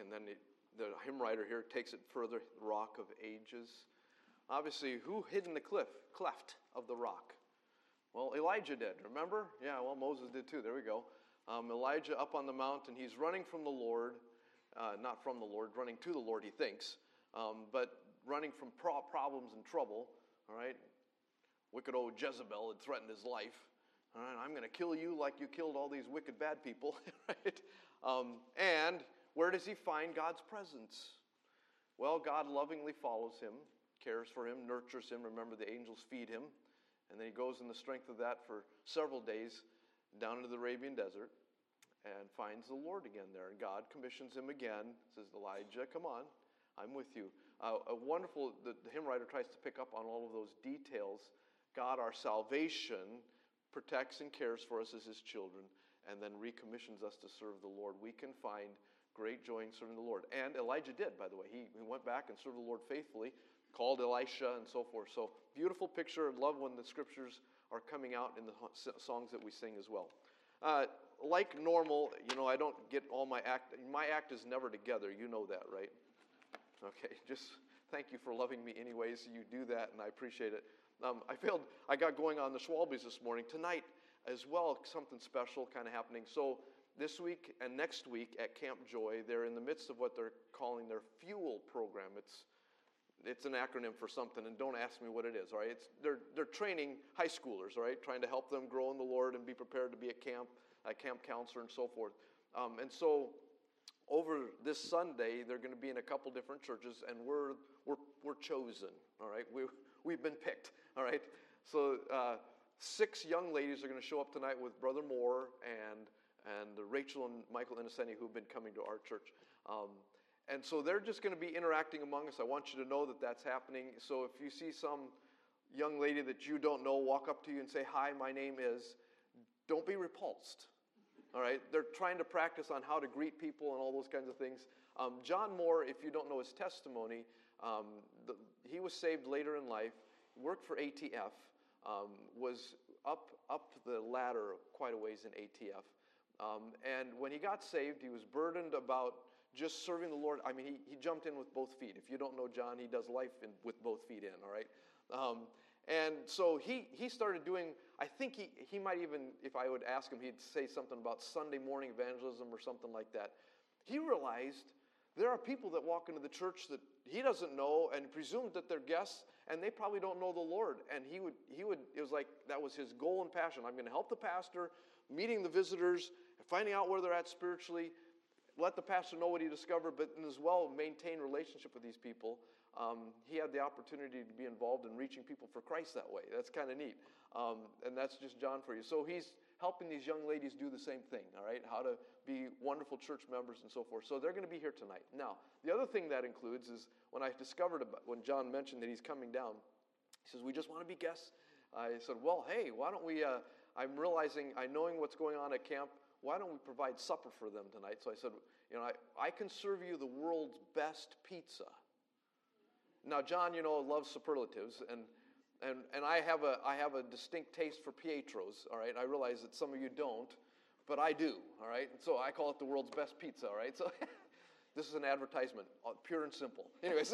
And then the hymn writer here takes it further, the rock of ages. Obviously, who hid in the cleft of the rock? Well, Elijah did, remember? Yeah, well, Moses did too. There we go. Elijah up on the mountain, he's running from the Lord. Not from the Lord, running to the Lord, he thinks. But running from problems and trouble, all right? Wicked old Jezebel had threatened his life. All right, I'm going to kill you like you killed all these wicked bad people, right? And where does he find God's presence? Well, God lovingly follows him, cares for him, nurtures him. Remember, the angels feed him. And then he goes in the strength of that for several days down into the Arabian desert and finds the Lord again there. And God commissions him again, says, Elijah, come on, I'm with you. The hymn writer tries to pick up on all of those details. God, our salvation, protects and cares for us as his children, and then recommissions us to serve the Lord. We can find great joy in serving the Lord. And Elijah did, by the way. He went back and served the Lord faithfully, called Elisha and so forth. So beautiful picture. Love when the scriptures are coming out in the songs that we sing as well. Like normal, I don't get all my act. My act is never together. You know that, right? Okay, just thank you for loving me anyways. You do that, and I appreciate it. I got going on the Schwalbes this morning. Tonight as well, something special kind of happening. So this week and next week at Camp Joy, they're in the midst of what they're calling their Fuel program. It's an acronym for something, and don't ask me what it is, all right? They're training high schoolers, all right, trying to help them grow in the Lord and be prepared to be at camp, a camp counselor and so forth. And so over this Sunday, they're going to be in a couple different churches, and we're chosen, all right? We've been picked, all right? So 6 young ladies are going to show up tonight with Brother Moore and Rachel and Michael Innocenti, who've been coming to our church. And so they're just going to be interacting among us. I want you to know that that's happening. So if you see some young lady that you don't know walk up to you and say, hi, my name is, don't be repulsed. All right? They're trying to practice on how to greet people and all those kinds of things. John Moore, if you don't know his testimony, he was saved later in life, worked for ATF, was up the ladder quite a ways in ATF. And when he got saved, he was burdened about just serving the Lord. I mean, he jumped in with both feet. If you don't know John, he does life with both feet in, all right? And so he started doing, I think he might even, if I would ask him, he'd say something about Sunday morning evangelism or something like that. He realized there are people that walk into the church that he doesn't know and presumes that they're guests, and they probably don't know the Lord. And he would, it was like that was his goal and passion. I'm going to help the pastor, meeting the visitors, finding out where they're at spiritually, let the pastor know what he discovered, but as well maintain relationship with these people. He had the opportunity to be involved in reaching people for Christ that way. That's kind of neat. And that's just John for you. So he's helping these young ladies do the same thing, all right? How to be wonderful church members and so forth. So they're going to be here tonight. Now, the other thing that includes is when I discovered, when John mentioned that he's coming down, he says, we just want to be guests. I said, well, hey, why don't we, I'm realizing, knowing what's going on at camp, why don't we provide supper for them tonight? So I said, I can serve you the world's best pizza. Now, John, loves superlatives, and I have a distinct taste for Pietro's, all right? I realize that some of you don't, but I do, all right? So I call it the world's best pizza, all right? So this is an advertisement, pure and simple. Anyways,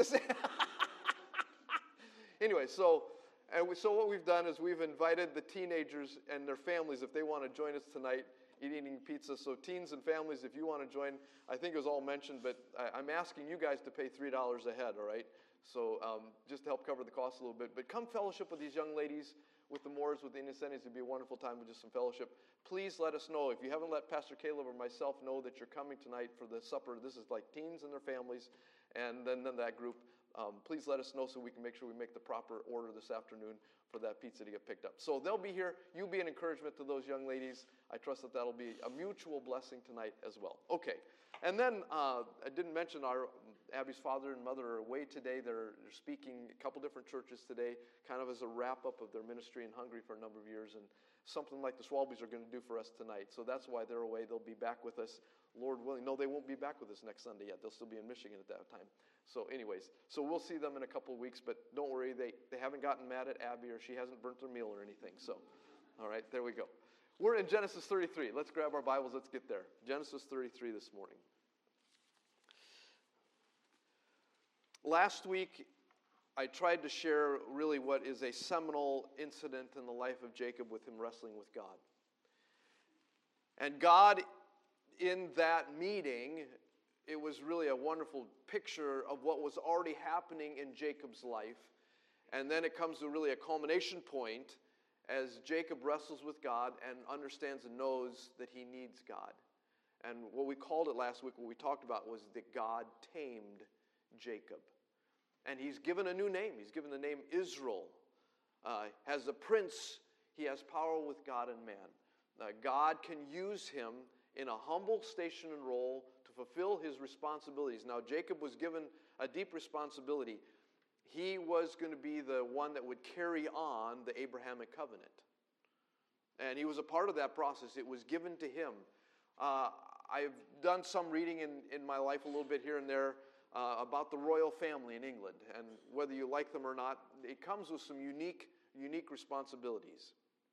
so what we've done is we've invited the teenagers and their families, if they want to join us tonight, eating pizza. So teens and families, if you want to join, I think it was all mentioned, but I'm asking you guys to pay $3 a head, all right? So just to help cover the cost a little bit. But come fellowship with these young ladies, with the Moores, with the Innocentis. It'd be a wonderful time with just some fellowship. Please let us know. If you haven't let Pastor Caleb or myself know that you're coming tonight for the supper, this is like teens and their families, and then that group, please let us know so we can make sure we make the proper order this afternoon for that pizza to get picked up. So they'll be here. You'll be an encouragement to those young ladies. I trust that that'll be a mutual blessing tonight as well. Okay. And then I didn't mention Abby's father and mother are away today. They're speaking a couple different churches today, kind of as a wrap-up of their ministry in Hungary for a number of years, and something like the Schwalbes are going to do for us tonight. So that's why they're away. They'll be back with us, Lord willing. No, they won't be back with us next Sunday yet. They'll still be in Michigan at that time. So anyways, so we'll see them in a couple of weeks, but don't worry. They haven't gotten mad at Abby, or she hasn't burnt their meal or anything. So, all right, there we go. We're in Genesis 33. Let's grab our Bibles. Let's get there. Genesis 33 this morning. Last week, I tried to share really what is a seminal incident in the life of Jacob with him wrestling with God. And God, in that meeting, it was really a wonderful picture of what was already happening in Jacob's life. And then it comes to really a culmination point as Jacob wrestles with God and understands and knows that he needs God. And what we called it last week, what we talked about, was that God tamed Jacob. And he's given a new name. He's given the name Israel. As a prince, he has power with God and man. God can use him in a humble station and role to fulfill his responsibilities. Now, Jacob was given a deep responsibility. He was going to be the one that would carry on the Abrahamic covenant. And he was a part of that process. It was given to him. I've done some reading in my life a little bit here and there about the royal family in England. And whether you like them or not, it comes with some unique responsibilities.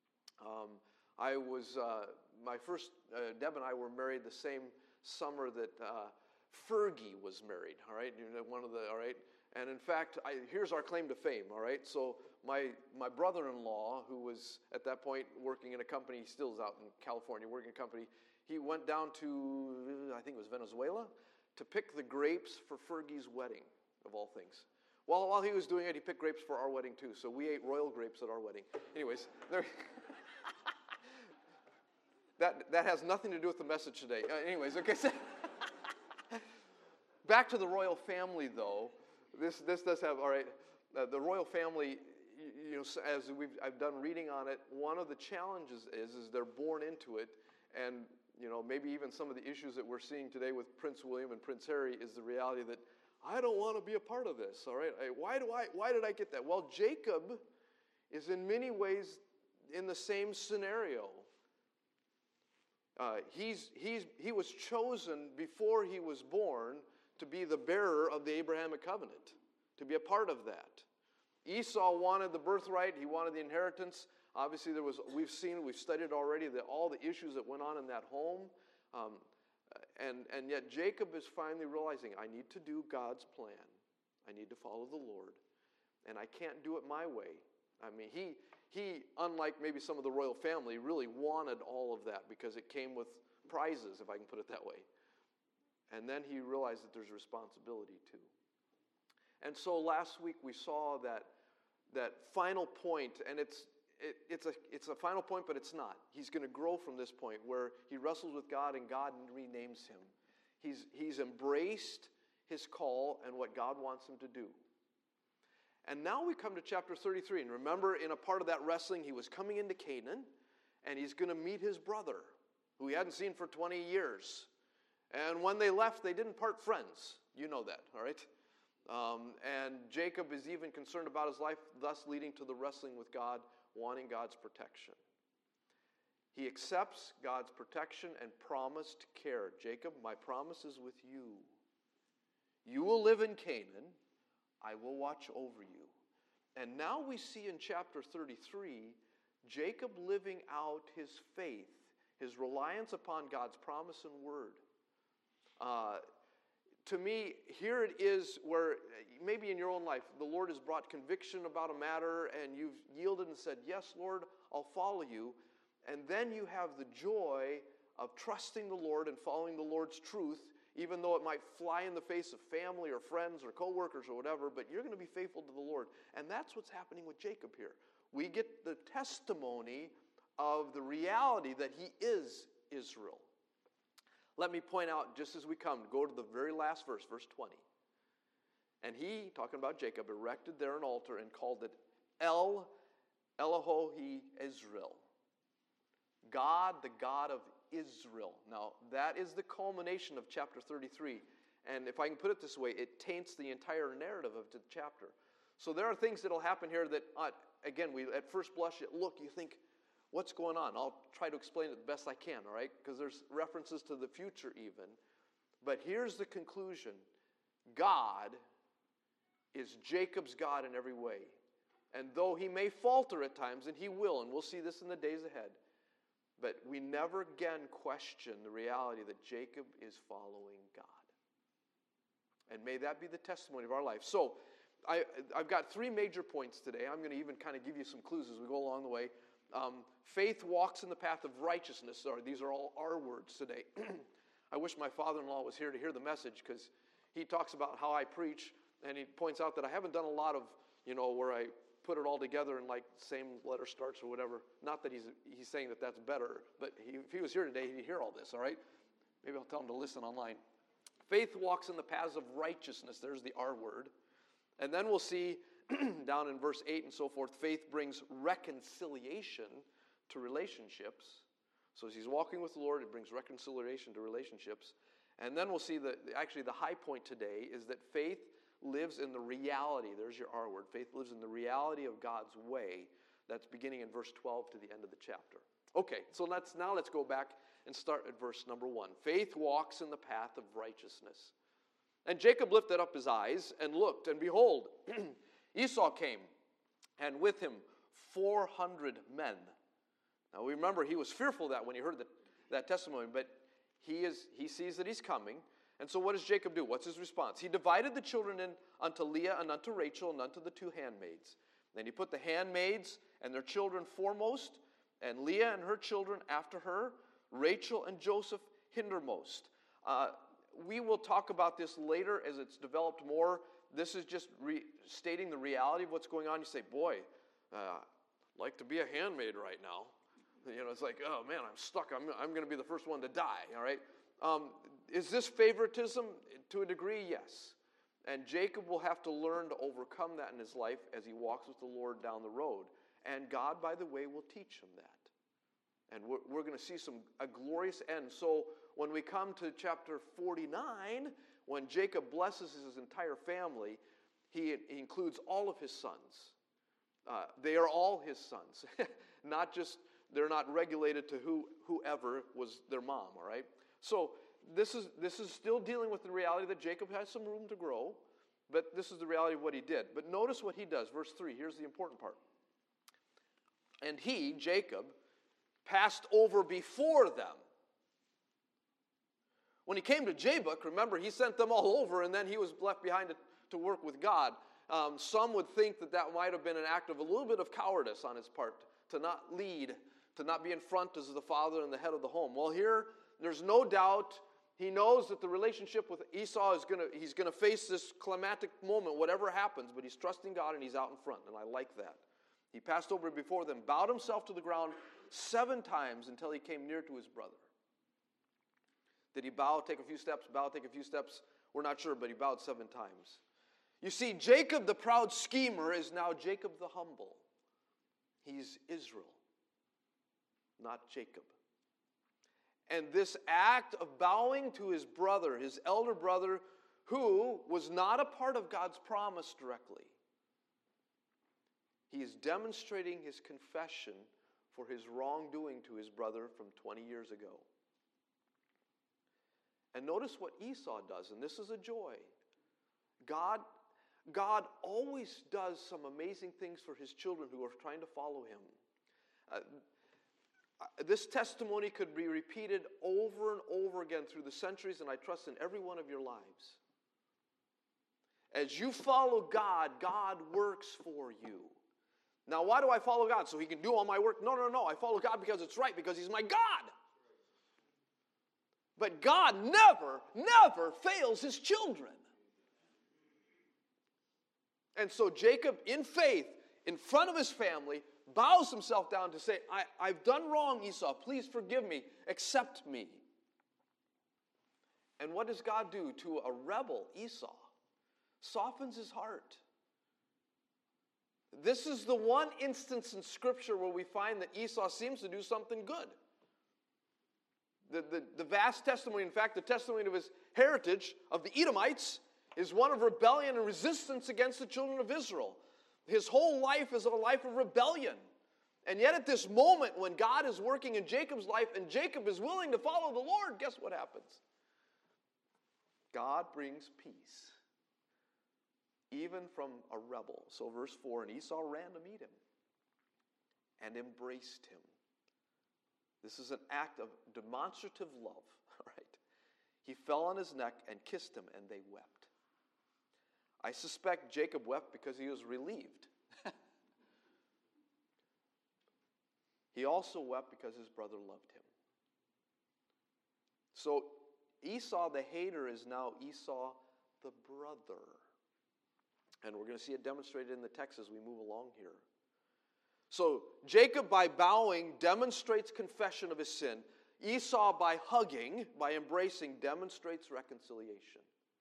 My first, Deb and I were married the same summer that Fergie was married, all right? All right? And in fact, here's our claim to fame, all right? So my brother-in-law, who was at that point working in a company, he still is out in California working in a company, he went down to, I think it was Venezuela, to pick the grapes for Fergie's wedding, of all things. While he was doing it, he picked grapes for our wedding too. So we ate royal grapes at our wedding. Anyways, that has nothing to do with the message today. Anyways, okay. So back to the royal family, though. This does have, all right, the royal family, you know, as I've done reading on it, one of the challenges is they're born into it, and you know, maybe even some of the issues that we're seeing today with Prince William and Prince Harry is the reality that I don't want to be a part of this, all right? Why did I get that? Well, Jacob is in many ways in the same scenario. He was chosen before he was born to be the bearer of the Abrahamic covenant, to be a part of that. Esau wanted the birthright, he wanted the inheritance. Obviously, we've studied already all the issues that went on in that home. And yet Jacob is finally realizing, I need to do God's plan. I need to follow the Lord. And I can't do it my way. I mean, he, unlike maybe some of the royal family, really wanted all of that because it came with prizes, if I can put it that way. And then he realized that there's responsibility too. And so last week we saw that final point, and it's a final point, but it's not. He's going to grow from this point where he wrestles with God and God renames him. He's embraced his call and what God wants him to do. And now we come to chapter 33. And remember, in a part of that wrestling, he was coming into Canaan, and he's going to meet his brother, who he hadn't seen for 20 years. And when they left, they didn't part friends. You know that, all right? And Jacob is even concerned about his life, thus leading to the wrestling with God, wanting God's protection. He accepts God's protection and promised care. Jacob, my promise is with you. You will live in Canaan. I will watch over you. And now we see in chapter 33, Jacob living out his faith, his reliance upon God's promise and word. To me, here it is where maybe in your own life, the Lord has brought conviction about a matter and you've yielded and said, yes, Lord, I'll follow you. And then you have the joy of trusting the Lord and following the Lord's truth, even though it might fly in the face of family or friends or coworkers or whatever, but you're going to be faithful to the Lord. And that's what's happening with Jacob here. We get the testimony of the reality that he is Israel. Let me point out, just as we go to the very last verse, verse 20. And he, talking about Jacob, erected there an altar and called it Elohe Israel. God, the God of Israel. Now, that is the culmination of chapter 33. And if I can put it this way, it taints the entire narrative of the chapter. So there are things that will happen here that, again, at first blush, you think, what's going on? I'll try to explain it the best I can, all right? Because there's references to the future even. But here's the conclusion. God is Jacob's God in every way. And though he may falter at times, and he will, and we'll see this in the days ahead, but we never again question the reality that Jacob is following God. And may that be the testimony of our life. So I've got 3 major points today. I'm going to even kind of give you some clues as we go along the way. Faith walks in the path of righteousness. These are all our words today. I wish my father-in-law was here to hear the message, because he talks about how I preach, and he points out that I haven't done a lot of, where I put it all together in like same letter starts or whatever. Not that he's saying that that's better, but if he was here today, he'd hear all this, all right? Maybe I'll tell him to listen online. Faith walks in the paths of righteousness. There's the R word. And then we'll see down in verse 8 and so forth, faith brings reconciliation to relationships. So as he's walking with the Lord, it brings reconciliation to relationships. And then we'll see that actually the high point today is that faith lives in the reality. There's your R word. Faith lives in the reality of God's way. That's beginning in verse 12 to the end of the chapter. Okay, so let's go back and start at verse number 1. Faith walks in the path of righteousness. And Jacob lifted up his eyes and looked, and behold, Esau came, and with him 400 men. Now we remember he was fearful of that when he heard that testimony, but he sees that he's coming. And so what does Jacob do? What's his response? He divided the children in unto Leah and unto Rachel and unto the 2 handmaids. Then he put the handmaids and their children foremost, and Leah and her children after her, Rachel and Joseph hindermost. We will talk about this later as it's developed more. This is just stating the reality of what's going on. You say, boy, I'd like to be a handmaid right now. It's like, oh man, I'm stuck. I'm going to be the first one to die, all right? Is this favoritism? To a degree, yes. And Jacob will have to learn to overcome that in his life as he walks with the Lord down the road. And God, by the way, will teach him that. And we're going to see a glorious end. So when we come to chapter 49, when Jacob blesses his entire family, he includes all of his sons. They are all his sons. They're not regulated to whoever was their mom, all right? So this is still dealing with the reality that Jacob has some room to grow, but this is the reality of what he did. But notice what he does. Verse 3, here's the important part. And he, Jacob, passed over before them. When he came to Jabbok, remember, he sent them all over, and then he was left behind to work with God. Some would think that might have been an act of a little bit of cowardice on his part, to not lead, to not be in front as the father and the head of the home. Well, here, there's no doubt he knows that the relationship with Esau he's going to face this climatic moment, whatever happens, but he's trusting God and he's out in front, and I like that. He passed over before them, bowed himself to the ground 7 times until he came near to his brother. Did he bow, take a few steps, bow, take a few steps? We're not sure, but he bowed 7 times. You see, Jacob, the proud schemer, is now Jacob the humble. He's Israel, not Jacob. And this act of bowing to his brother, his elder brother, who was not a part of God's promise directly, he is demonstrating his confession for his wrongdoing to his brother from 20 years ago. And notice what Esau does, and this is a joy. God always does some amazing things for his children who are trying to follow him. This testimony could be repeated over and over again through the centuries, and I trust in every one of your lives. As you follow God, God works for you. Now, why do I follow God? So he can do all my work? No. I follow God because it's right, because he's my God. But God never fails his children. And so Jacob, in faith, in front of his family, bows himself down to say, I've done wrong, Esau. Please forgive me. Accept me. And what does God do to a rebel, Esau? Softens his heart. This is the one instance in Scripture where we find that Esau seems to do something good. The vast testimony, in fact, the testimony of his heritage of the Edomites is one of rebellion and resistance against the children of Israel. His whole life is a life of rebellion. And yet at this moment when God is working in Jacob's life and Jacob is willing to follow the Lord, guess what happens? God brings peace, even from a rebel. So verse 4, and Esau ran to meet him and embraced him. This is an act of demonstrative love, all right? He fell on his neck and kissed him, and they wept. I suspect Jacob wept because he was relieved. He also wept because his brother loved him. So Esau the hater is now Esau the brother. And we're going to see it demonstrated in the text as we move along here. So Jacob, by bowing, demonstrates confession of his sin. Esau, by hugging, by embracing, demonstrates reconciliation.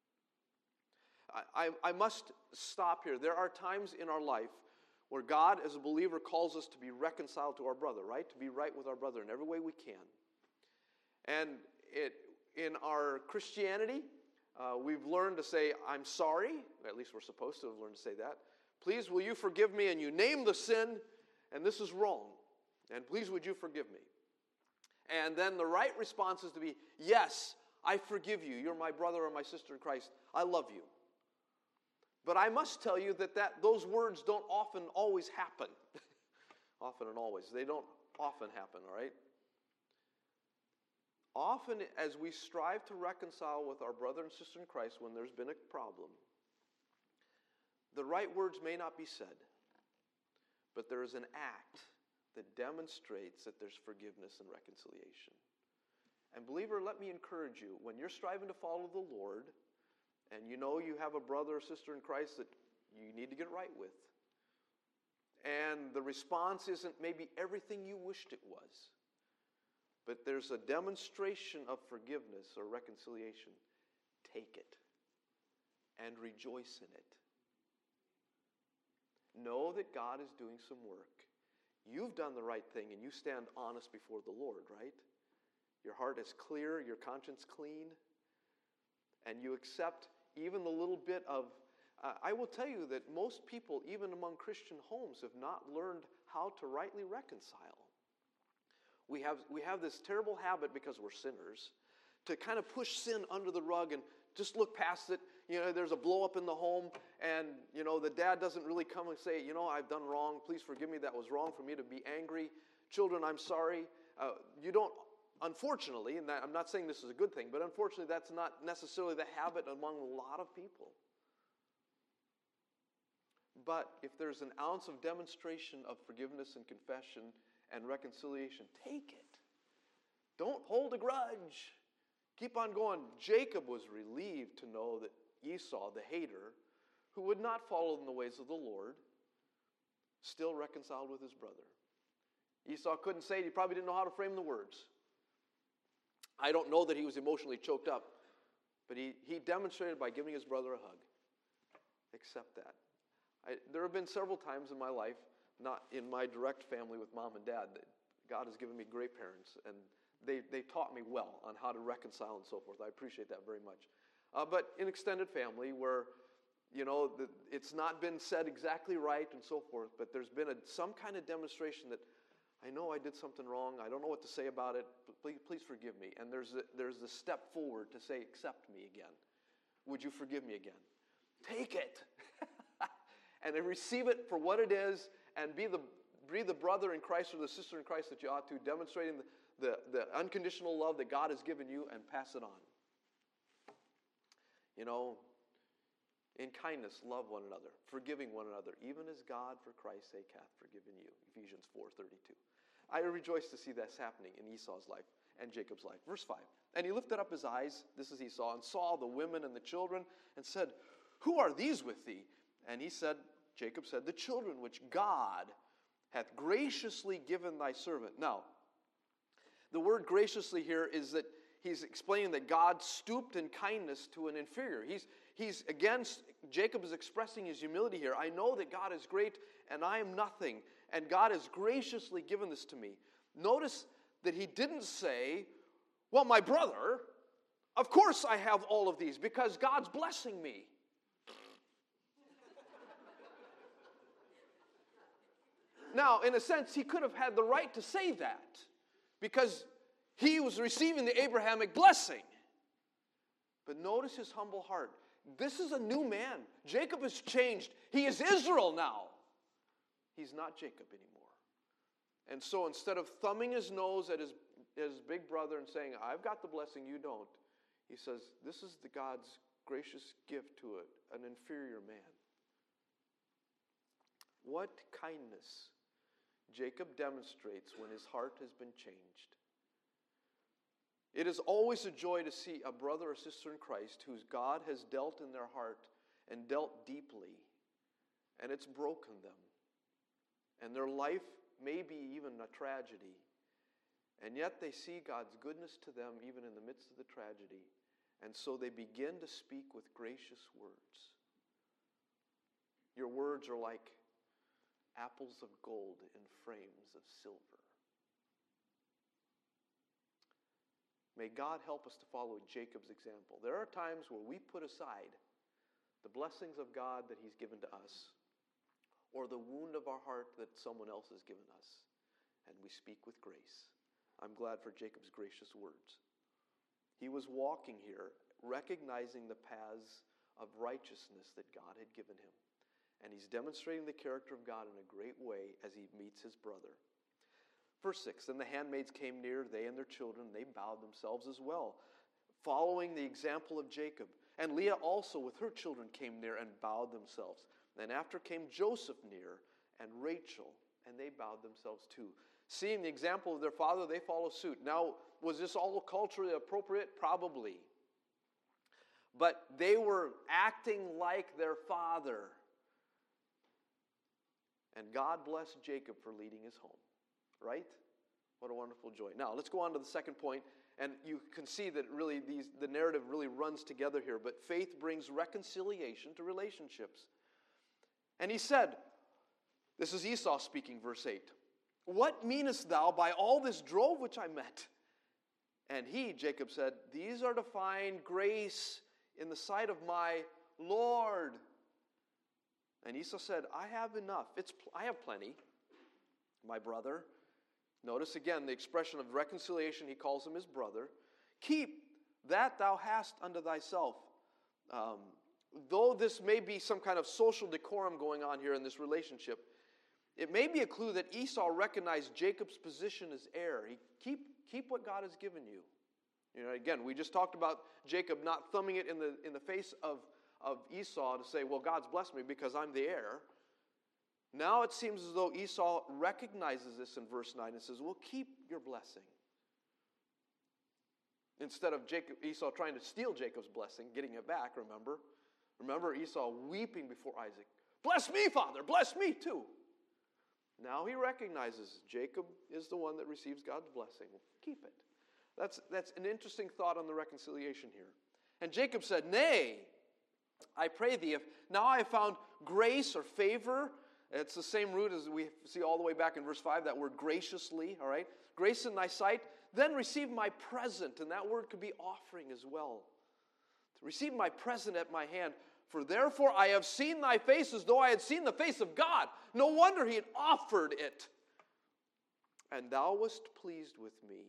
I must stop here. There are times in our life where God, as a believer, calls us to be reconciled to our brother, right? To be right with our brother in every way we can. And in our Christianity, we've learned to say, I'm sorry. At least we're supposed to have learned to say that. Please, will you forgive me? And you name the sin, and this is wrong. And please, would you forgive me? And then the right response is to be, yes, I forgive you. You're my brother or my sister in Christ. I love you. But I must tell you that those words don't often always happen. Often and always. They don't often happen, all right? Often as we strive to reconcile with our brother and sister in Christ when there's been a problem, the right words may not be said, but there is an act that demonstrates that there's forgiveness and reconciliation. And believer, let me encourage you, when you're striving to follow the Lord, and you know you have a brother or sister in Christ that you need to get right with, and the response isn't maybe everything you wished it was, but there's a demonstration of forgiveness or reconciliation, take it and rejoice in it. Know that God is doing some work. You've done the right thing and you stand honest before the Lord, right? Your heart is clear, your conscience clean, and you accept even the little bit of, I will tell you that most people, even among Christian homes, have not learned how to rightly reconcile. We have this terrible habit, because we're sinners, to kind of push sin under the rug and just look past it. You know, there's a blow up in the home, and, you know, the dad doesn't really come and say, you know, I've done wrong. Please forgive me. That was wrong for me to be angry. Children, I'm sorry. You don't, unfortunately, and I'm not saying this is a good thing, but unfortunately that's not necessarily the habit among a lot of people. But if there's an ounce of demonstration of forgiveness and confession and reconciliation, take it. Don't hold a grudge. Keep on going. Jacob was relieved to know that Esau, the hater, who would not follow in the ways of the Lord, still reconciled with his brother. Esau couldn't say it. He probably didn't know how to frame the words. I don't know that he was emotionally choked up, but he demonstrated by giving his brother a hug. Accept that. There have been several times in my life, not in my direct family with mom and dad, that God has given me great parents, and they taught me well on how to reconcile and so forth. I appreciate that very much. But in extended family where, you know, it's not been said exactly right and so forth, but there's been some kind of demonstration that I know I did something wrong. I don't know what to say about it, but please forgive me. And there's the step forward to say, accept me again. Would you forgive me again? Take it. And then receive it for what it is, and be the brother in Christ or the sister in Christ that you ought to, demonstrating the unconditional love that God has given you, and pass it on. You know, in kindness, love one another, forgiving one another, even as God for Christ's sake hath forgiven you. Ephesians 4:32. I rejoice to see this happening in Esau's life and Jacob's life. Verse 5. And he lifted up his eyes, this is Esau, and saw the women and the children, and said, who are these with thee? And he said, Jacob said, the children which God hath graciously given thy servant. Now, the word graciously here is that he's explaining that God stooped in kindness to an inferior. He's again, Jacob is expressing his humility here. I know that God is great and I am nothing, and God has graciously given this to me. Notice that he didn't say, well, my brother, of course I have all of these because God's blessing me. Now, in a sense, he could have had the right to say that because he was receiving the Abrahamic blessing. But notice his humble heart. This is a new man. Jacob has changed. He is Israel now. He's not Jacob anymore. And so instead of thumbing his nose at his big brother and saying, I've got the blessing, you don't, he says, this is the God's gracious gift to an inferior man. What kindness Jacob demonstrates when his heart has been changed. It is always a joy to see a brother or sister in Christ whose God has dealt in their heart and dealt deeply, and it's broken them. And their life may be even a tragedy, and yet they see God's goodness to them even in the midst of the tragedy, and so they begin to speak with gracious words. Your words are like apples of gold in frames of silver. May God help us to follow Jacob's example. There are times where we put aside the blessings of God that He's given to us, or the wound of our heart that someone else has given us, and we speak with grace. I'm glad for Jacob's gracious words. He was walking here, recognizing the paths of righteousness that God had given him. And he's demonstrating the character of God in a great way as he meets his brother. Verse 6, then the handmaids came near, they and their children, they bowed themselves as well, following the example of Jacob. And Leah also with her children came near and bowed themselves. Then after came Joseph near and Rachel, and they bowed themselves too. Seeing the example of their father, they follow suit. Now, was this all culturally appropriate? Probably. But they were acting like their father. And God blessed Jacob for leading his home. Right? What a wonderful joy. Now, let's go on to the second point. And you can see that really the narrative really runs together here. But faith brings reconciliation to relationships. And he said, this is Esau speaking, verse 8. What meanest thou by all this drove which I met? And he, Jacob, said, these are to find grace in the sight of my Lord. And Esau said, I have enough. I have plenty, my brother. Notice again the expression of reconciliation. He calls him his brother. Keep that thou hast unto thyself. Though this may be some kind of social decorum going on here in this relationship, it may be a clue that Esau recognized Jacob's position as heir. Keep what God has given you. You know, again, we just talked about Jacob not thumbing it in the face of Esau to say, well, God's blessed me because I'm the heir. Now it seems as though Esau recognizes this in verse 9 and says, well, keep your blessing. Instead of Esau trying to steal Jacob's blessing, getting it back, remember? Remember Esau weeping before Isaac. Bless me, Father, bless me too. Now he recognizes Jacob is the one that receives God's blessing. Keep it. That's an interesting thought on the reconciliation here. And Jacob said, nay, I pray thee, if now I have found grace or favor, it's the same root as we see all the way back in verse 5, that word graciously, all right? Grace in thy sight, then receive my present, and that word could be offering as well. To receive my present at my hand, for therefore I have seen thy face as though I had seen the face of God. No wonder he had offered it. And thou wast pleased with me.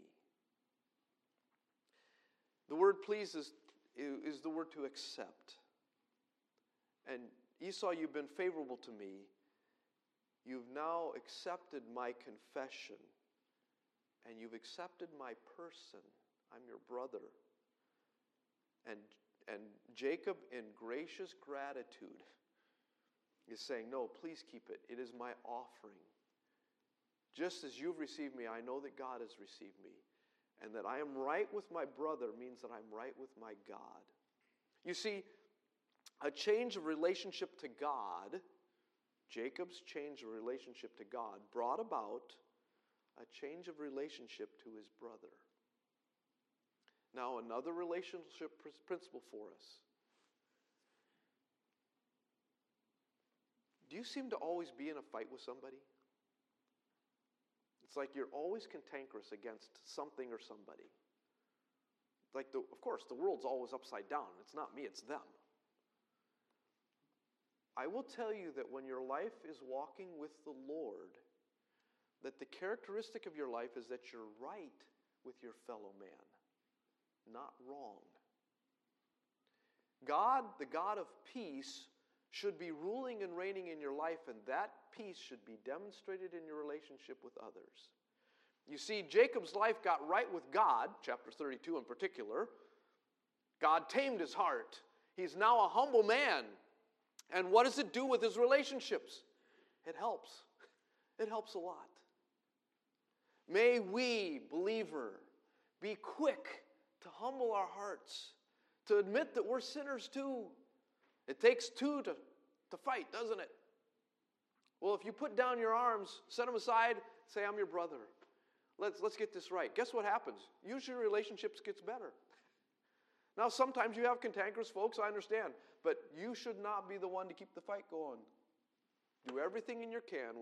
The word please is the word to accept. And Esau, you've been favorable to me. You've now accepted my confession. And you've accepted my person. I'm your brother. And Jacob, in gracious gratitude, is saying, no, please keep it. It is my offering. Just as you've received me, I know that God has received me. And that I am right with my brother means that I'm right with my God. You see, a change of relationship to God, Jacob's change of relationship to God, brought about a change of relationship to his brother. Now, another relationship principle for us. Do you seem to always be in a fight with somebody? It's like you're always cantankerous against something or somebody. Like, of course, the world's always upside down. It's not me, it's them. I will tell you that when your life is walking with the Lord, that the characteristic of your life is that you're right with your fellow man, not wrong. God, the God of peace, should be ruling and reigning in your life, and that peace should be demonstrated in your relationship with others. You see, Jacob's life got right with God, chapter 32 in particular. God tamed his heart. He's now a humble man. And what does it do with his relationships? It helps. It helps a lot. May we, believer, be quick to humble our hearts, to admit that we're sinners too. It takes two to fight, doesn't it? Well, if you put down your arms, set them aside, say, I'm your brother. Let's get this right. Guess what happens? Usually relationships gets better. Now, sometimes you have cantankerous folks, I understand, but you should not be the one to keep the fight going. Do everything you can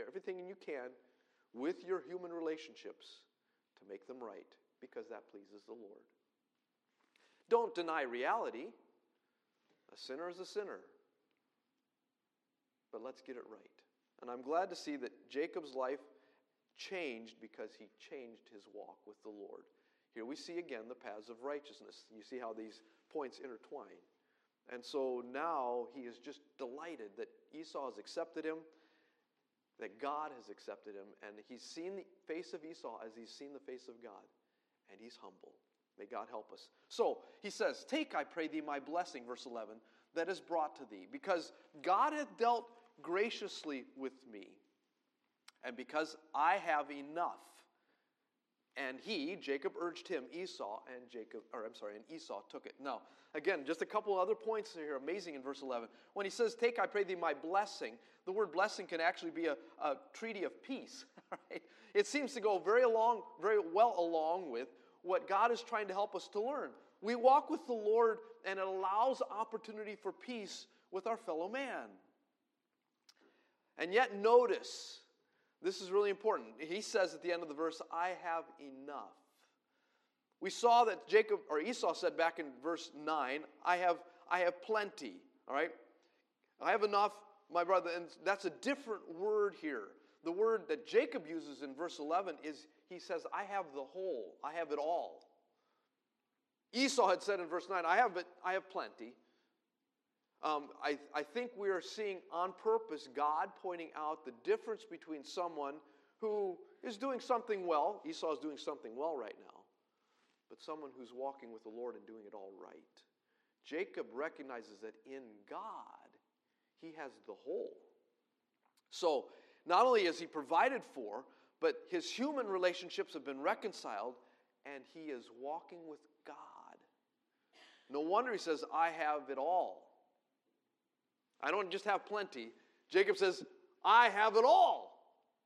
with your human relationships to make them right, because that pleases the Lord. Don't deny reality. A sinner is a sinner. But let's get it right. And I'm glad to see that Jacob's life changed because he changed his walk with the Lord. Here we see again the paths of righteousness. You see how these points intertwine. And so now he is just delighted that Esau has accepted him, that God has accepted him, and he's seen the face of Esau as he's seen the face of God, and he's humble. May God help us. So he says, take, I pray thee, my blessing, verse 11, that is brought to thee, because God hath dealt graciously with me, and because I have enough. And he, Jacob, urged him, Esau, and Esau took it. Now, again, just a couple other points here, amazing in verse 11. When he says, take, I pray thee, my blessing, the word blessing can actually be a treaty of peace. Right? It seems to go very well along with what God is trying to help us to learn. We walk with the Lord, and it allows opportunity for peace with our fellow man. And yet notice, this is really important. He says at the end of the verse, I have enough. We saw that Esau said back in verse 9, I have plenty. All right? I have enough, my brother. And that's a different word here. The word that Jacob uses in verse 11 is, he says, I have the whole. I have it all. Esau had said in verse 9, I have plenty. I think we are seeing on purpose God pointing out the difference between someone who is doing something well. Esau is doing something well right now. But someone who's walking with the Lord and doing it all right. Jacob recognizes that in God, he has the whole. So, not only is he provided for, but his human relationships have been reconciled, and he is walking with God. No wonder he says, I have it all. I don't just have plenty. Jacob says, I have it all.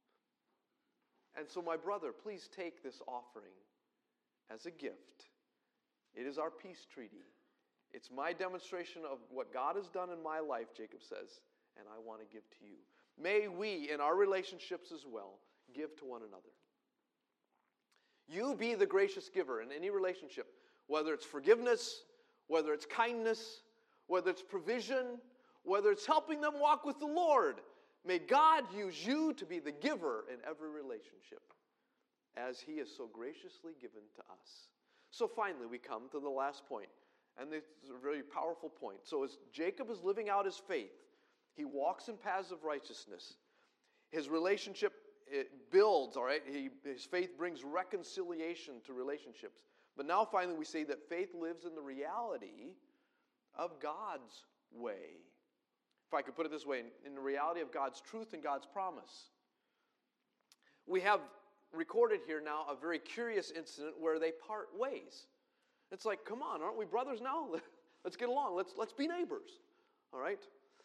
And so, my brother, please take this offering as a gift. It is our peace treaty. It's my demonstration of what God has done in my life, Jacob says, and I want to give to you. May we, in our relationships as well, give to one another. You be the gracious giver in any relationship, whether it's forgiveness, whether it's kindness, whether it's provision, whether it's helping them walk with the Lord. May God use you to be the giver in every relationship, as he has so graciously given to us. So finally, we come to the last point, and this is a very powerful point. So as Jacob is living out his faith, he walks in paths of righteousness. His relationship, it builds, all right? His faith brings reconciliation to relationships. But now finally we see that faith lives in the reality of God's way. If I could put it this way, in the reality of God's truth and God's promise. We have recorded here now a very curious incident where they part ways. It's like, come on, aren't we brothers now? Let's get along. Let's be neighbors. All right?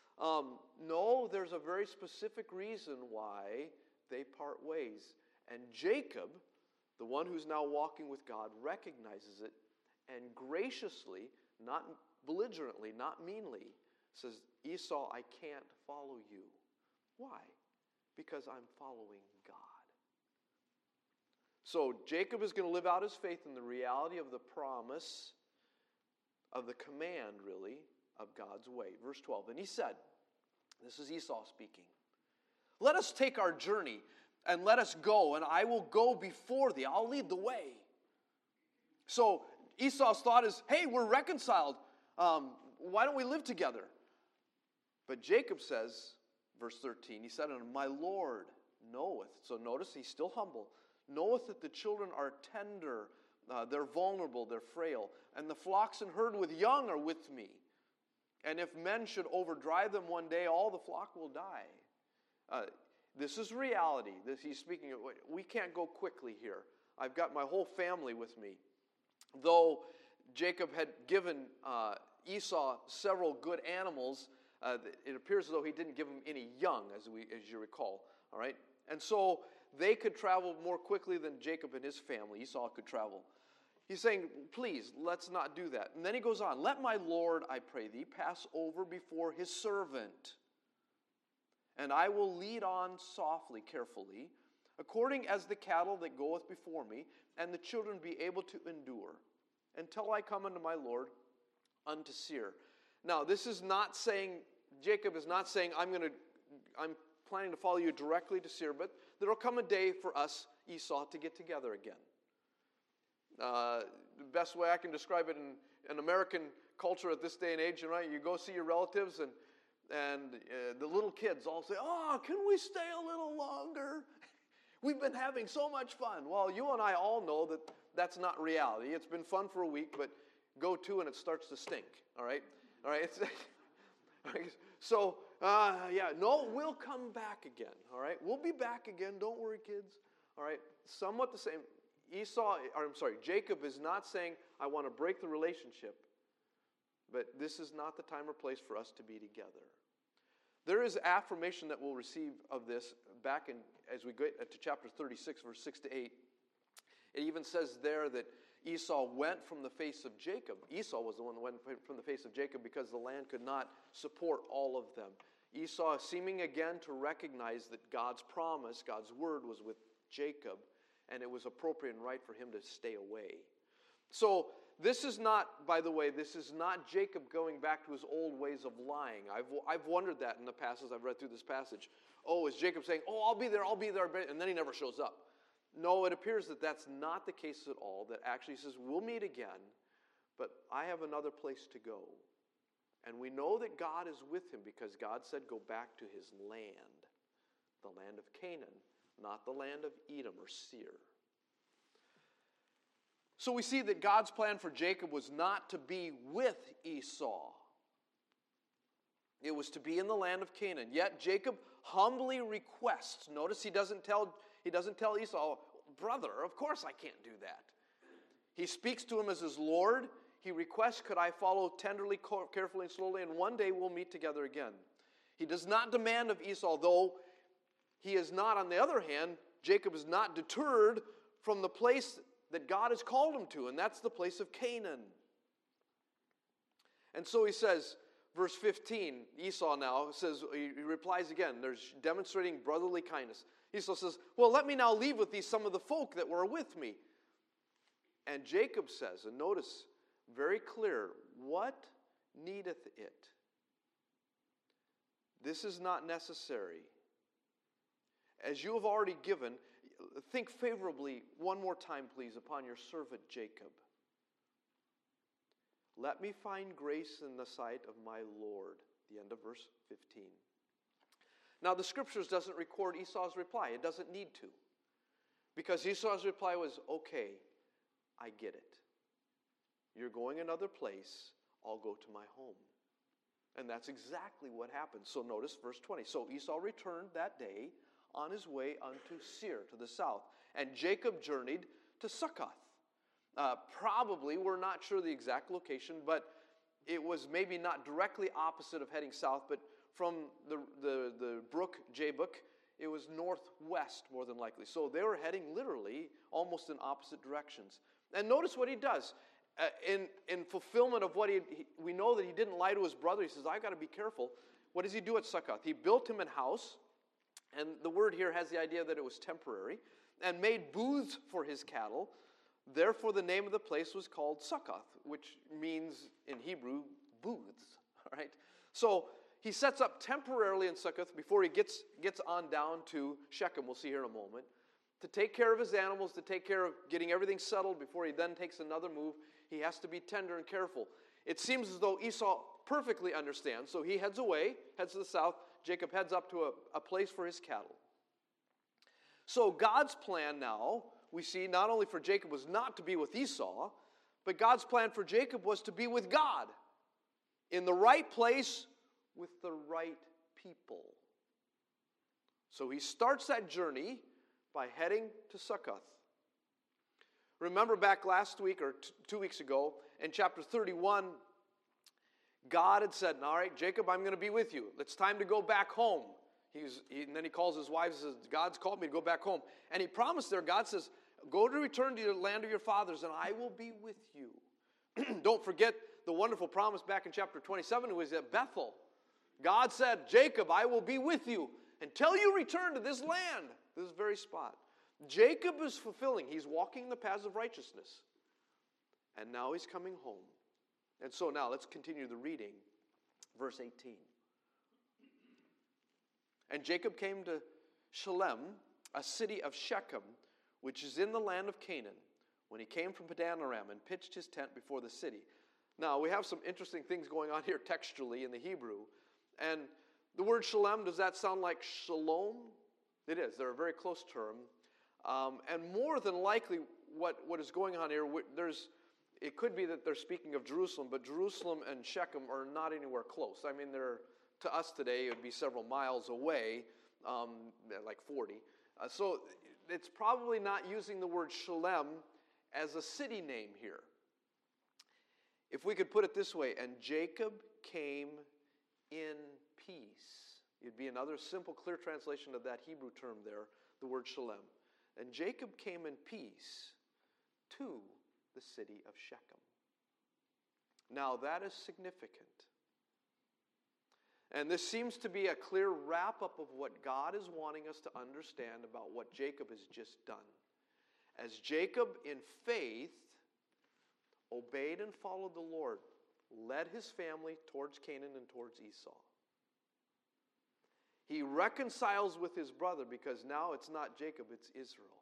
No, there's a very specific reason why they part ways. And Jacob, the one who's now walking with God, recognizes it and graciously, not belligerently, not meanly, says, Esau, I can't follow you. Why? Because I'm following God. So Jacob is going to live out his faith in the reality of the promise, of the command, really, of God's way. Verse 12, and he said, this is Esau speaking, let us take our journey and let us go, and I will go before thee. I'll lead the way. So Esau's thought is, hey, we're reconciled. Why don't we live together? But Jacob says, verse 13, he said unto him, my Lord knoweth. So notice he's still humble. Knoweth that the children are tender, they're vulnerable, they're frail, and the flocks and herd with young are with me. And if men should overdrive them one day, all the flock will die. This is reality. He's speaking of, we can't go quickly here. I've got my whole family with me. Though Jacob had given Esau several good animals, it appears as though he didn't give him any young, as you recall. All right? And so they could travel more quickly than Jacob and his family. Esau could travel. He's saying, please, let's not do that. And then he goes on, let my Lord, I pray thee, pass over before his servant, and I will lead on softly, carefully, according as the cattle that goeth before me, and the children be able to endure, until I come unto my Lord, unto Seir. Now, this is not saying, Jacob is not saying, I'm planning to follow you directly to Seir, but there will come a day for us, Esau, to get together again. The best way I can describe it in American culture at this day and age, right? You go see your relatives, and the little kids all say, oh, can we stay a little longer? We've been having so much fun. Well, you and I all know that that's not reality. It's been fun for a week, but go to and it starts to stink, all right? All right? So, no, we'll come back again, all right? We'll be back again. Don't worry, kids, all right? Somewhat the same. Jacob is not saying, I want to break the relationship, but this is not the time or place for us to be together. There is affirmation that we'll receive of this back as we get to chapter 36, verse 6 to 8. It even says there that Esau went from the face of Jacob. Esau was the one that went from the face of Jacob because the land could not support all of them. Esau seeming again to recognize that God's promise, God's word was with Jacob, and it was appropriate and right for him to stay away. So this is not, by the way, this is not Jacob going back to his old ways of lying. I've wondered that in the past as I've read through this passage. Oh, is Jacob saying, oh, I'll be there, and then he never shows up? No, it appears that that's not the case at all, that actually he says, we'll meet again, but I have another place to go. And we know that God is with him because God said, go back to his land, the land of Canaan, not the land of Edom or Seir. So we see that God's plan for Jacob was not to be with Esau. It was to be in the land of Canaan. Yet Jacob humbly requests. Notice he doesn't tell Esau, brother, of course I can't do that. He speaks to him as his Lord. He requests, could I follow tenderly, carefully, and slowly, and one day we'll meet together again. He does not demand of Esau, though he is not, on the other hand, Jacob is not deterred from the place that God has called him to, and that's the place of Canaan. And so he says, verse 15, Esau now says, he replies again, there's demonstrating brotherly kindness. Esau says, well, let me now leave with thee some of the folk that were with me. And Jacob says, and notice, very clear, what needeth it? This is not necessary. As you have already given, think favorably one more time, please, upon your servant Jacob. Let me find grace in the sight of my Lord. The end of verse 15. Now, the Scriptures doesn't record Esau's reply. It doesn't need to. Because Esau's reply was, okay, I get it. You're going another place. I'll go to my home. And that's exactly what happened. So notice verse 20. So Esau returned that day on his way unto Seir, to the south. And Jacob journeyed to Succoth. Probably, we're not sure the exact location, but it was maybe not directly opposite of heading south, but from the brook, Jabbok, it was northwest more than likely. So they were heading literally almost in opposite directions. And notice what he does. In fulfillment of what we know that he didn't lie to his brother. He says, I've got to be careful. What does he do at Succoth? He built him a house, and the word here has the idea that it was temporary, and made booths for his cattle. Therefore, the name of the place was called Succoth, which means in Hebrew, booths. All right? So he sets up temporarily in Succoth before he gets on down to Shechem, we'll see here in a moment, to take care of his animals, to take care of getting everything settled before he then takes another move. He has to be tender and careful. It seems as though Esau perfectly understands, so he heads away, heads to the south. Jacob heads up to a place for his cattle. So God's plan now, we see, not only for Jacob was not to be with Esau, but God's plan for Jacob was to be with God. in the right place with the right people. So he starts that journey by heading to Succoth. Remember back last week or 2 weeks ago in chapter 31, God had said, all right, Jacob, I'm going to be with you. It's time to go back home. And then he calls his wife and says, God's called me to go back home. And he promised there, God says, go to return to your land of your fathers, and I will be with you. Don't forget the wonderful promise back in chapter 27. It was at Bethel. God said, Jacob, I will be with you until you return to this land, this very spot. Jacob is fulfilling. He's walking the paths of righteousness. And now he's coming home. And so now let's continue the reading. Verse 18. And Jacob came to Shalem, a city of Shechem, which is in the land of Canaan, when he came from Padan Aram and pitched his tent before the city. Now, we have some interesting things going on here textually in the Hebrew. And the word Shalem, does that sound like shalom? It is. They're a very close term. And more than likely, what is going on here, it could be that they're speaking of Jerusalem, but Jerusalem and Shechem are not anywhere close. I mean, to us today, it would be several miles away, like 40. So it's probably not using the word Shalem as a city name here. If we could put it this way, and Jacob came in peace. It'd be another simple, clear translation of that Hebrew term there, the word Shalem. And Jacob came in peace to the city of Shechem. Now that is significant. And this seems to be a clear wrap-up of what God is wanting us to understand about what Jacob has just done. As Jacob, in faith, obeyed and followed the Lord, led his family towards Canaan and towards Esau. He reconciles with his brother because now it's not Jacob, it's Israel.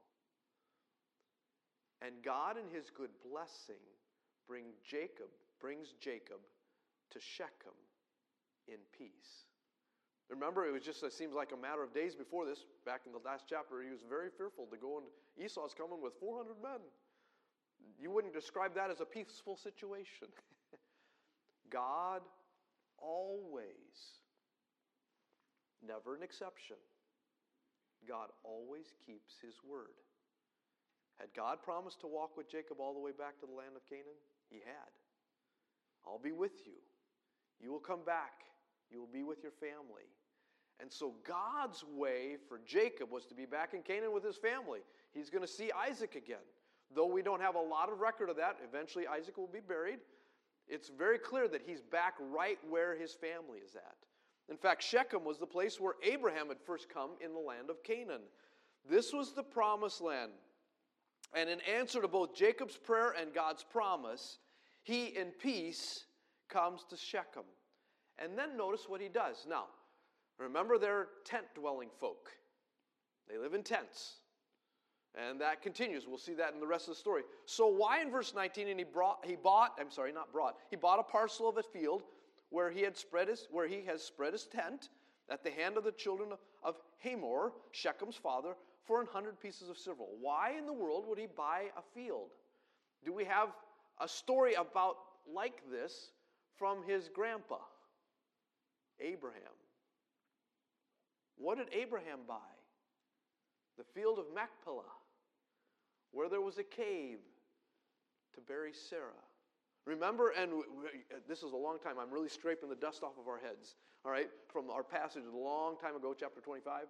And God in his good blessing brings Jacob to Shechem in peace. Remember, it seems like a matter of days before this, back in the last chapter, he was very fearful to go, and Esau's coming with 400 men. You wouldn't describe that as a peaceful situation. God always, never an exception, God always keeps his word. Had God promised to walk with Jacob all the way back to the land of Canaan? He had. I'll be with you. You will come back. You will be with your family. And so God's way for Jacob was to be back in Canaan with his family. He's going to see Isaac again. Though we don't have a lot of record of that, eventually Isaac will be buried. It's very clear that he's back right where his family is at. In fact, Shechem was the place where Abraham had first come in the land of Canaan. This was the promised land. And in answer to both Jacob's prayer and God's promise, he in peace comes to Shechem. And then notice what he does. Now, remember they're tent-dwelling folk. They live in tents. And that continues. We'll see that in the rest of the story. So why in verse 19, and he bought a parcel of a field where he has spread his tent at the hand of the children of Hamor, Shechem's father, for 100 pieces of silver. Why in the world would he buy a field? Do we have a story about like this from his grandpa, Abraham? What did Abraham buy? The field of Machpelah, where there was a cave to bury Sarah. Remember, and this is a long time, I'm really scraping the dust off of our heads, all right, from our passage a long time ago, chapter 25.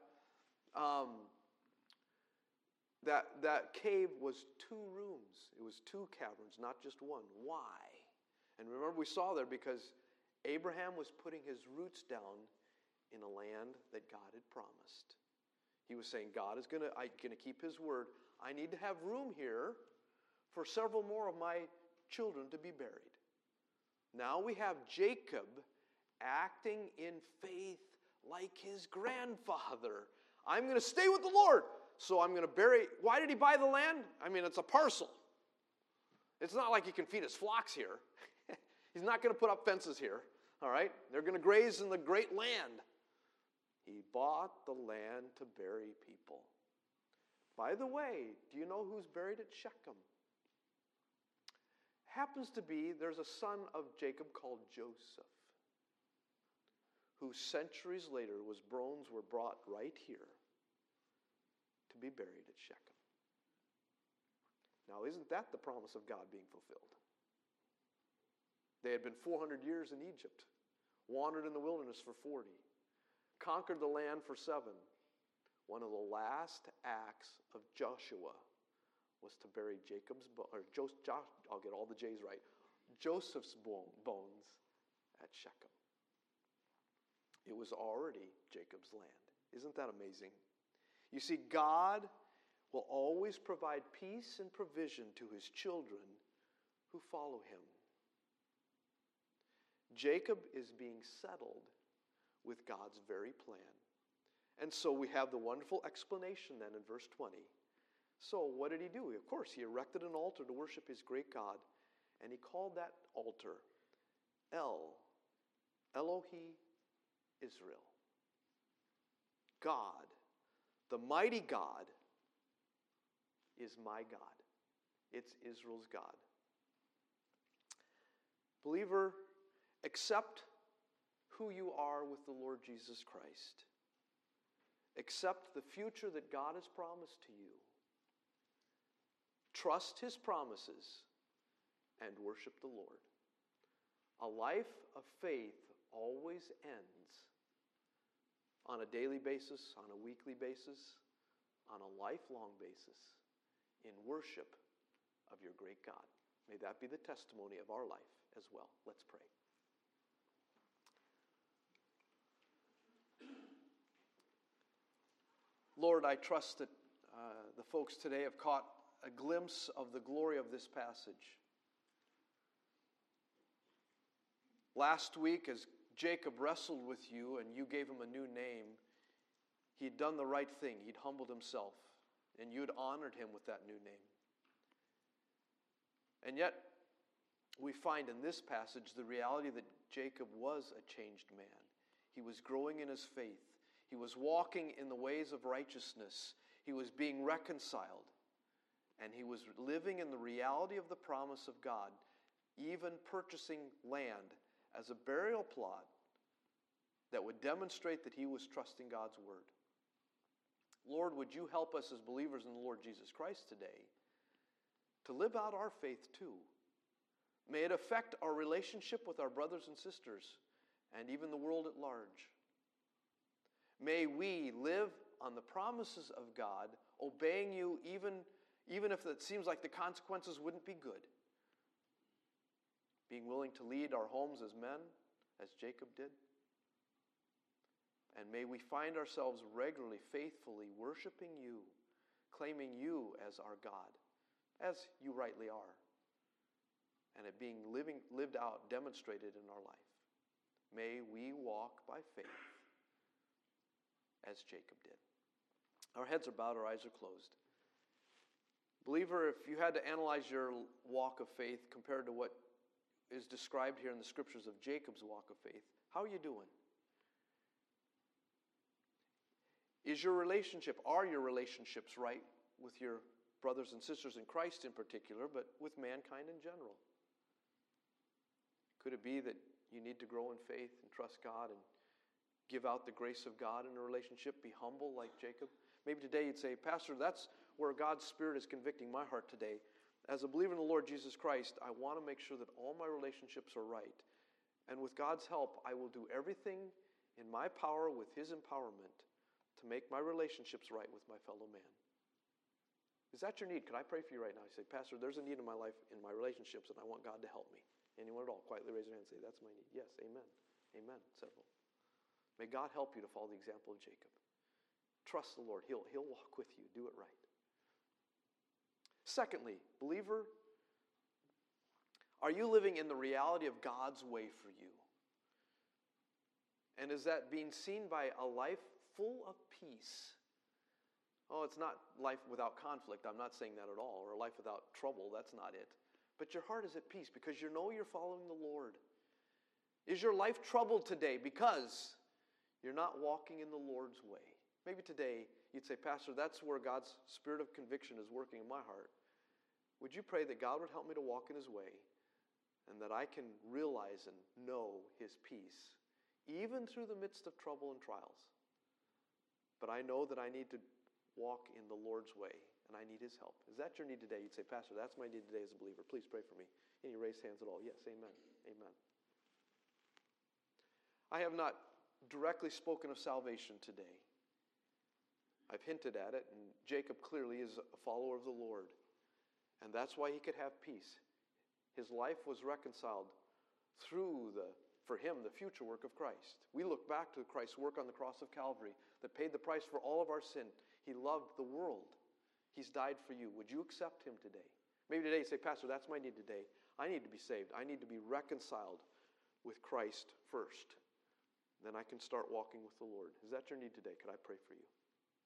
That cave was 2 rooms. It was 2 caverns, not just one. Why? And remember, we saw there because Abraham was putting his roots down in a land that God had promised. He was saying, God is going to keep his word. I need to have room here for several more of my children to be buried. Now we have Jacob acting in faith like his grandfather. I'm going to stay with the Lord, so I'm going to bury. Why did he buy the land? I mean, it's a parcel. It's not like he can feed his flocks here. He's not going to put up fences here, all right? They're going to graze in the great land. He bought the land to bury people. By the way, do you know who's buried at Shechem? Happens to be, there's a son of Jacob called Joseph. who centuries later bones were brought right here to be buried at Shechem. Now, isn't that the promise of God being fulfilled? They had been 400 years in Egypt, wandered in the wilderness for 40, conquered the land for 7. One of the last acts of Joshua was to bury I'll get all the J's right, Joseph's bones at Shechem. It was already Jacob's land. Isn't that amazing? You see, God will always provide peace and provision to his children who follow him. Jacob is being settled with God's very plan. And so we have the wonderful explanation then in verse 20. So what did he do? Of course, he erected an altar to worship his great God, and he called that altar Elohi Israel. God, the mighty God, is my God. It's Israel's God. Believer, accept who you are with the Lord Jesus Christ. Accept the future that God has promised to you. Trust his promises and worship the Lord. A life of faith always ends on a daily basis, on a weekly basis, on a lifelong basis in worship of your great God. May that be the testimony of our life as well. Let's pray. Lord, I trust that the folks today have caught a glimpse of the glory of this passage. Last week, as Jacob wrestled with you and you gave him a new name, he'd done the right thing. He'd humbled himself, and you'd honored him with that new name. And yet, we find in this passage the reality that Jacob was a changed man. He was growing in his faith. He was walking in the ways of righteousness. He was being reconciled. And he was living in the reality of the promise of God, even purchasing land as a burial plot that would demonstrate that he was trusting God's word. Lord, would you help us as believers in the Lord Jesus Christ today to live out our faith too? May it affect our relationship with our brothers and sisters and even the world at large. May we live on the promises of God, obeying you even if it seems like the consequences wouldn't be good. Being willing to lead our homes as men, as Jacob did. And may we find ourselves regularly, faithfully worshiping you, claiming you as our God, as you rightly are, and it being lived out, demonstrated in our life. May we walk by faith as Jacob did. Our heads are bowed, our eyes are closed. Believer, if you had to analyze your walk of faith compared to what is described here in the scriptures of Jacob's walk of faith, how are you doing? Are your relationships right with your brothers and sisters in Christ in particular, but with mankind in general? Could it be that you need to grow in faith and trust God and give out the grace of God in a relationship, be humble like Jacob? Maybe today you'd say, Pastor, that's where God's Spirit is convicting my heart today. As a believer in the Lord Jesus Christ, I want to make sure that all my relationships are right. And with God's help, I will do everything in my power with his empowerment to make my relationships right with my fellow man. Is that your need? Could I pray for you right now? You say, Pastor, there's a need in my life, in my relationships, and I want God to help me. Anyone at all? Quietly raise your hand and say, that's my need. Yes, amen. Amen. Several. May God help you to follow the example of Jacob. Trust the Lord. He'll walk with you. Do it right. Secondly, believer, are you living in the reality of God's way for you? And is that being seen by a life full of peace? Oh, it's not life without conflict. I'm not saying that at all. Or life without trouble. That's not it. But your heart is at peace because you know you're following the Lord. Is your life troubled today because you're not walking in the Lord's way? Maybe today you'd say, Pastor, that's where God's Spirit of conviction is working in my heart. Would you pray that God would help me to walk in his way and that I can realize and know his peace even through the midst of trouble and trials. But I know that I need to walk in the Lord's way, and I need his help. Is that your need today? You'd say, Pastor, that's my need today as a believer. Please pray for me. Any raised hands at all? Yes, amen. Amen. I have not directly spoken of salvation today. I've hinted at it, and Jacob clearly is a follower of the Lord. And that's why he could have peace. His life was reconciled through for him, the future work of Christ. We look back to Christ's work on the cross of Calvary that paid the price for all of our sin. He loved the world. He's died for you. Would you accept him today? Maybe today you say, Pastor, that's my need today. I need to be saved. I need to be reconciled with Christ first. Then I can start walking with the Lord. Is that your need today? Could I pray for you?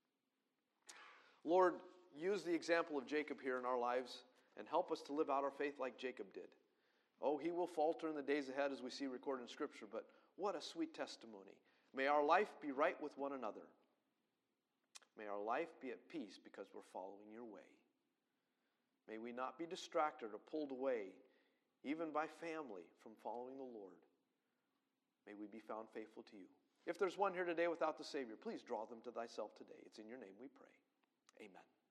Lord, use the example of Jacob here in our lives and help us to live out our faith like Jacob did. Oh, he will falter in the days ahead as we see recorded in Scripture, but what a sweet testimony. May our life be right with one another. May our life be at peace because we're following your way. May we not be distracted or pulled away, even by family, from following the Lord. May we be found faithful to you. If there's one here today without the Savior, please draw them to thyself today. It's in your name we pray. Amen.